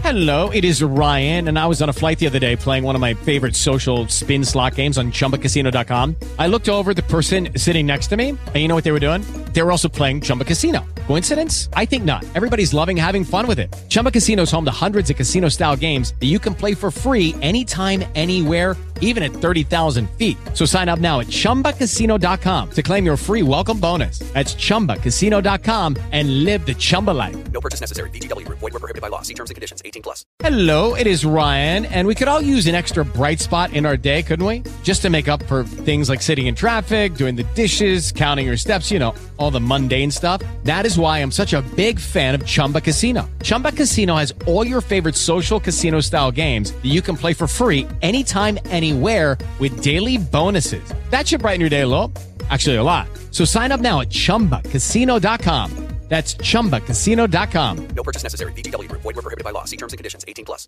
Hello, it is Ryan, and I was on a flight the other day playing one of my favorite social spin slot games on ChumbaCasino.com. I looked over at the person sitting next to me, and you know what they were doing? They were also playing Chumba Casino. Coincidence? I think not. Everybody's loving having fun with it. Chumba Casino is home to hundreds of casino-style games that you can play for free anytime, anywhere, even at 30,000 feet. So sign up now at ChumbaCasino.com to claim your free welcome bonus. That's ChumbaCasino.com and live the Chumba life. No purchase necessary. VGW Group. Void where prohibited by law. See terms and conditions. 18+. Hello, it is Ryan, and we could all use an extra bright spot in our day, couldn't we? Just to make up for things like sitting in traffic, doing the dishes, counting your steps, you know, all the mundane stuff. That is why I'm such a big fan of Chumba Casino. Chumba Casino has all your favorite social casino-style games that you can play for free anytime, anywhere with daily bonuses. That should brighten your day a little. Actually, a lot. So sign up now at ChumbaCasino.com. That's ChumbaCasino.com. No purchase necessary. VGW Group. Void where prohibited by law. See terms and conditions. 18+.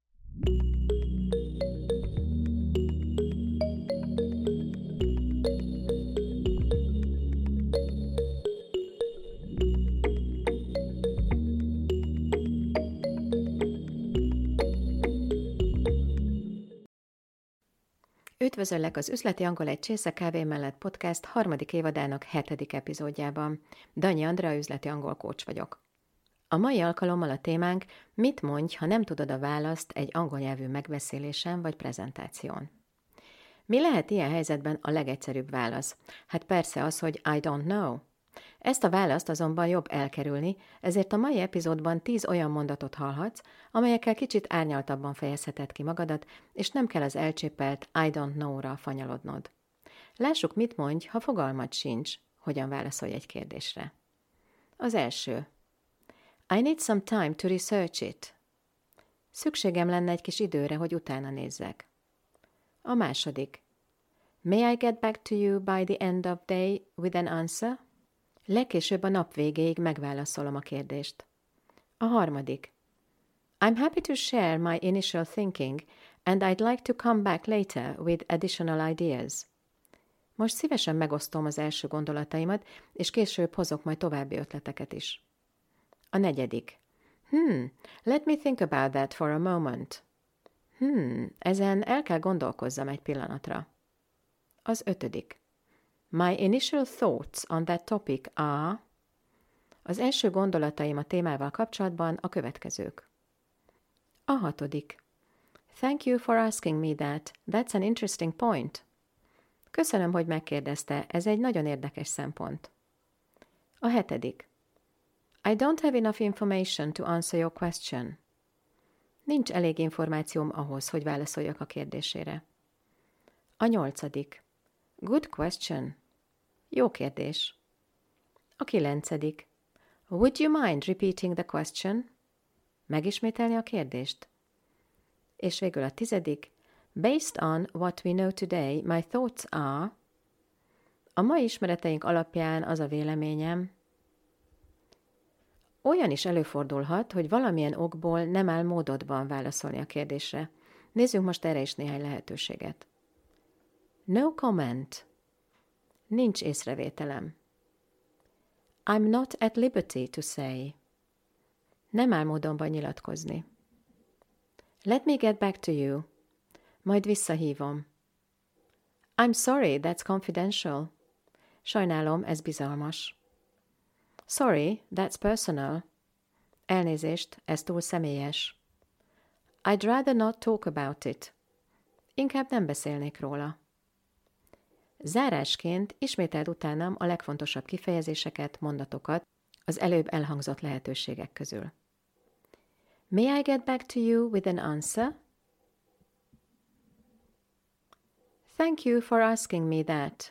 Üdvözöllek az Üzleti Angol egy csésze kávé mellett podcast harmadik évadának 7. epizódjában. Danyi Andrea, üzleti angol coach vagyok. A mai alkalommal a témánk: mit mondj, ha nem tudod a választ egy angol nyelvű megbeszélésen vagy prezentáción. Mi lehet ilyen helyzetben a legegyszerűbb válasz? Hát persze az, hogy I don't know. Ezt a választ azonban jobb elkerülni, ezért a mai epizódban 10 olyan mondatot hallhatsz, amelyekkel kicsit árnyaltabban fejezheted ki magadat, és nem kell az elcsépelt I don't know-ra fanyalodnod. Lássuk, mit mondj, ha fogalmad sincs, hogyan válaszolj egy kérdésre. Az első. I need some time to research it. Szükségem lenne egy kis időre, hogy utána nézzek. A második. May I get back to you by the end of day with an answer? Legkésőbb a nap végéig megválaszolom a kérdést. A harmadik. I'm happy to share my initial thinking, and I'd like to come back later with additional ideas. Most szívesen megosztom az első gondolataimat, és később hozok majd további ötleteket is. A negyedik. Let me think about that for a moment. Ezen el kell gondolkozzam egy pillanatra. Az ötödik. My initial thoughts on that topic are... Az első gondolataim a témával kapcsolatban a következők. A hatodik. Thank you for asking me that. That's an interesting point. Köszönöm, hogy megkérdezte, ez egy nagyon érdekes szempont. A hetedik. I don't have enough information to answer your question. Nincs elég információm ahhoz, hogy válaszoljak a kérdésére. A nyolcadik. Good question. Jó kérdés. A kilencedik. Would you mind repeating the question? Megismételni a kérdést. És végül a tizedik. Based on what we know today, my thoughts are... A mai ismereteink alapján az a véleményem... Olyan is előfordulhat, hogy valamilyen okból nem áll módodban válaszolni a kérdésre. Nézzünk most erre is néhány lehetőséget. No comment. Nincs észrevételem. I'm not at liberty to say. Nem áll módonban nyilatkozni. Let me get back to you. Majd visszahívom. I'm sorry, that's confidential. Sajnálom, ez bizalmas. Sorry, that's personal. Elnézést, ez túl személyes. I'd rather not talk about it. Inkább nem beszélnék róla. Zárásként ismételd utánam a legfontosabb kifejezéseket, mondatokat az előbb elhangzott lehetőségek közül. May I get back to you with an answer? Thank you for asking me that.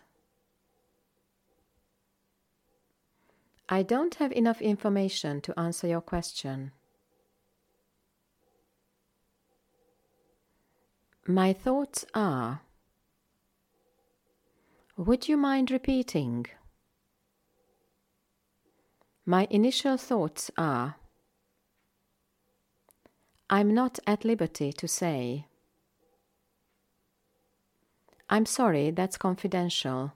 I don't have enough information to answer your question. My thoughts are... Would you mind repeating? My initial thoughts are... I'm not at liberty to say. I'm sorry, that's confidential.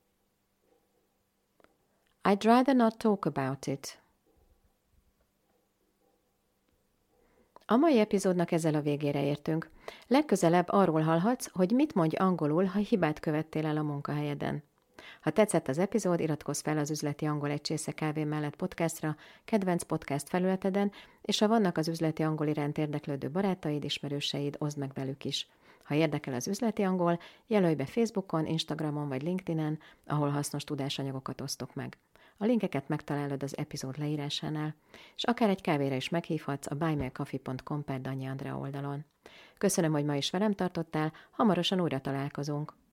I'd rather not talk about it. A mai epizódnak ezzel a végére értünk. Legközelebb arról hallhatsz, hogy mit mondj angolul, ha hibát követtél el a munkahelyeden. Ha tetszett az epizód, iratkozz fel az Üzleti Angol egy csésze kávé mellett podcastra, kedvenc podcast felületeden, és ha vannak az üzleti angol iránt érdeklődő barátaid, ismerőseid, oszd meg velük is. Ha érdekel az üzleti angol, jelölj be Facebookon, Instagramon vagy LinkedInen, ahol hasznos tudásanyagokat osztok meg. A linkeket megtalálod az epizód leírásánál, és akár egy kávéra is meghívhatsz a buymeacoffee.com/Danyi Andrea oldalon. Köszönöm, hogy ma is velem tartottál, hamarosan újra találkozunk.